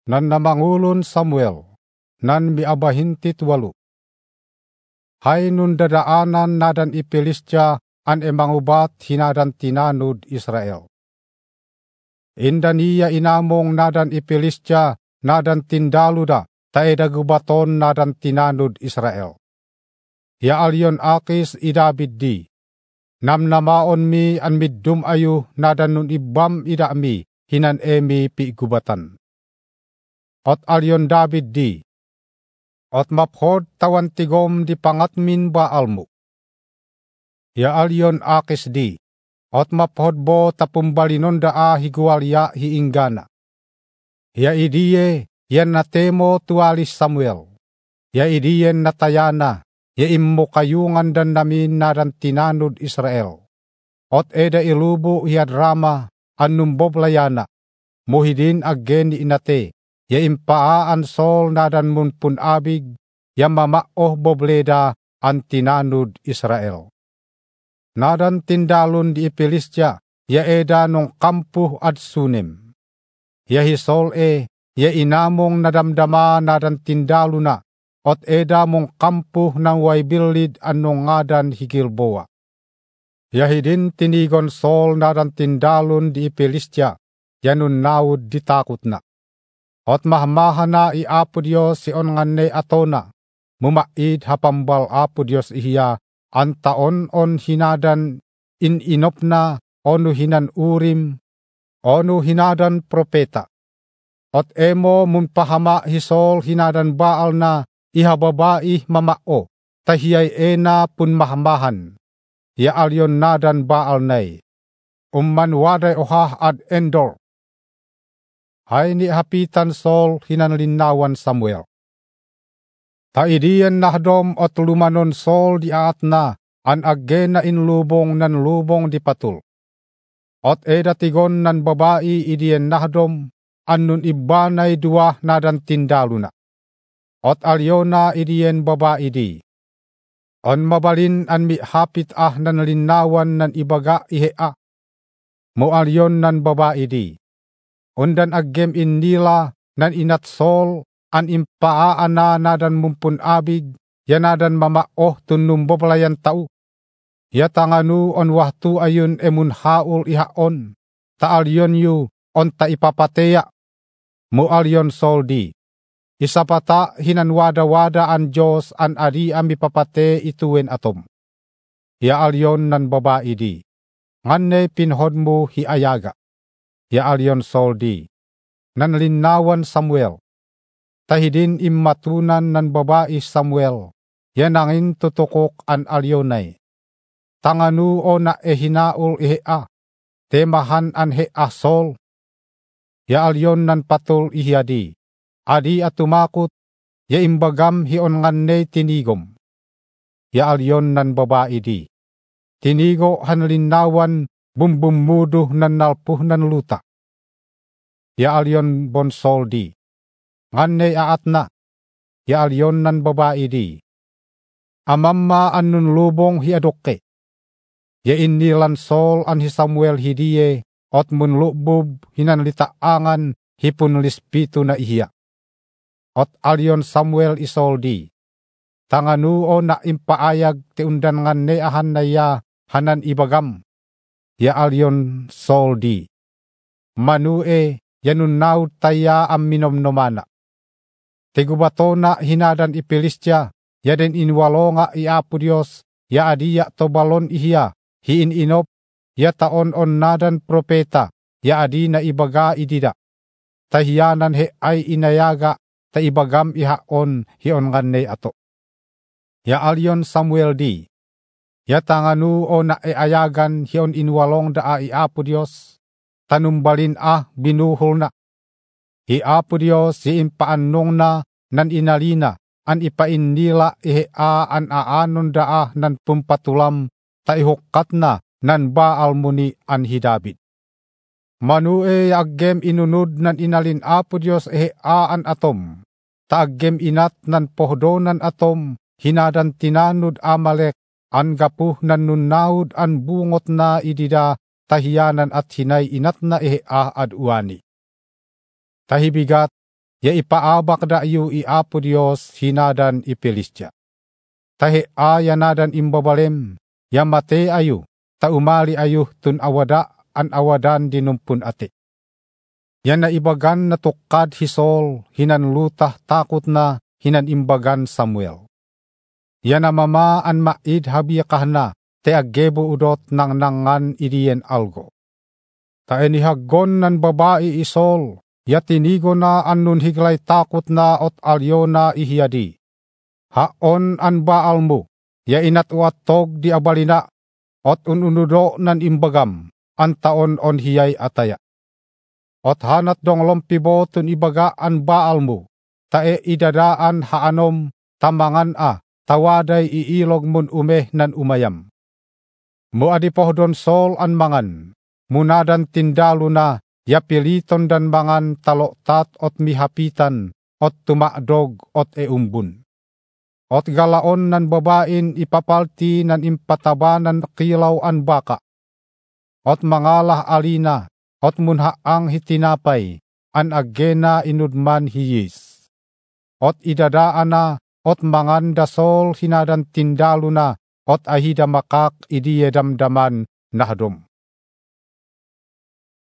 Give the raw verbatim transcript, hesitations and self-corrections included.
nan namangulon Samuel, nan miabahintit walo. Hay nun dadaanan nadan ipilistia an emangubat hinadan tinanud Israel. Indan iya inamong nadan ipilistia nadan tindaluda taeda gubaton nadan tinanud Israel. Ya alyon akis idabid di. Namnamaon mi an middum ayu nadan nun ibam ida mi hinan emi pi gubatan. Ot alyon David di. Ot maphod tawan tigom di pangatmin baalmu. Ya alyon akis di. Ot maphod bo tapumbalinon daa higualya hiinggana. Ya idiye yan natemo tualis Samuel. Ya idiyen natayana. Ya immo kayungan dan namin nadan tinanud Israel. Ot eda ilubu hiad rama annumbob layana. Muhidin aggen inate. Ya impaaan sol nadan mun pun abig. Ya mamaoh bobleda an tinanud Israel. Nadan tindalon di ipilistia. Ya eda nung kampuh ad sunem. Ya hisol e. Ya inamong nadamdama nadan tindaluna. Ot eda mong kampuh ng waybilid anong ngadan higilboa. Yahidin tinigon sol nadan tindalon di ipilistia, yanun nawud ditakot na. Ot mahmahan na iapo Diyos si on nganne atona, mumaid hapambal apo Diyos ihiya, an taon on hinadan ininop na, onu hinan urim, onu hinadan propeta. Ot emo mumpahama hisol hinadan baal na, ihababai mamao, tahiyay ena pun mahamahan. Ya alyon nadan baal nay. Umman waday ohah ad Endor. Hay ni hapitan sol hinanlinawan Samuel. Taidiyan nahdom ot lumanon sol di aat na, an agena inlubong nan lubong di patul. Ot eda tigon nan babai idiyan nahdom, annun ibanay dua nadan tindaluna. Ot alyona idiyen babae di. On mabalin an mi hapit ah nan linawan nan ibaga ihea. Mo alyon nan babae di. Undan aggem in nila nan inatsol an impaaan na nadan mumpun abig. Yanadan mamaoh tunum boblayan tau. Yatanganu on wahtu ayun emun haul ihaon. Ta alyon yu on ta ipapateya. Mo alyon sol di. Isapata hinanwada-wada an Diyos an adi ami papate ituwen atom. Ya alyon nan babae di. Nganne pinhod mo hiayaga. Ya alyon sol di. Nan linawan Samuel. Tahidin immatunan nan babae Samuel. Yanangin tutukok an alyonay. Tanganu o na ehinaul ihea. Temahan an hea sol. Ya alyon nan patul ihiadi. Adi at tumakot, ya imbagam hion nganne tinigom. Ya alyon nan babae di. Tinigo hanlinawan bumbumudo nan nalpuh nan luta. Ya alyon bonsol di. Nganne aat na. Ya alyon nan babae di. Amamma annun lubong hiadokke. Ya inilan sol an hi Samuel hidiye, ot mun lubub hinanlitaangan hipun lispitu na ihiya. Ot alyon Samuel isoldi. Tanganu o na impaayag ti undan nganne ahan na ya hanan ibagam. Ya alyon soldi. Manue yanun naud taya am minomnomana. Tigubato na hinadan ipilistia. Yaden inwalo nga iapo Diyos. Ya adiya to balon ihiya. Hiin inop. Ya taon on nadan propeta. Ya adi na ibaga idida. Tahiyanan he ay inayaga. Ta ibagam ihaon hion nganne ato. Ya alyon Samuel di. Ya tanganu o na eayagan hion inwalong daa iapo Diyos. Tanumbalin ah binuhol na. Iapo Diyos si impaanong na nan inalina. An ipain nila ihea an aanon daa nan pumpatulam. Ta ihukat na nan baal muni an hidabit. Manue aggem inunod nan inalin apo Diyos ihea an atom. Taaggem inat nan pohdonan atom, hinadan tinanud Amalek, an gapuh nan nunnaud an bungot na idida, tahiyanan at hinay inat na ihea ad uani. Tahibigat, ya ipaabak da yu i Apo Dios hinadan i Filistia. Tahi aya nadan imbabalem, ya mate ayu, ta umali ayu tun awada an awadan dinumpun ate. Yan na ibagan na tukad hisol, hinan lutah takot na hinan imbagan Samuel. Yan na mama an maid habiya kahna, te agebo udot nang nangan idiyen algo. Ta enihagon nan babae isol, ya tinigo na annun higlay takot na ot alyo na ihiyadi. Haon an baalmo, ya inatwat tog di abalina, ot ununudo nan imbagam, an taon on hiyay ataya. Ot hanat dong lompibo tun ibaga an baalmo, tae idadaan haanom, tamangan a, tawaday iilog mun umeh nan umayam. Mo adipohdon sol an mangan, munadan tindalo na, ya piliton dan mangan taloktat ot mihapitan, ot tumakdog ot eumbun. Ot galaon nan babain ipapalti nan impatabanan kilaw an baka. Ot mangalah alina, ot munhaang hitinapay, an agena inudman hiyis. Ot idadaan na, ot mangan dasol hinadan tindalo na, ot ahida makak idiye damdaman nahdom.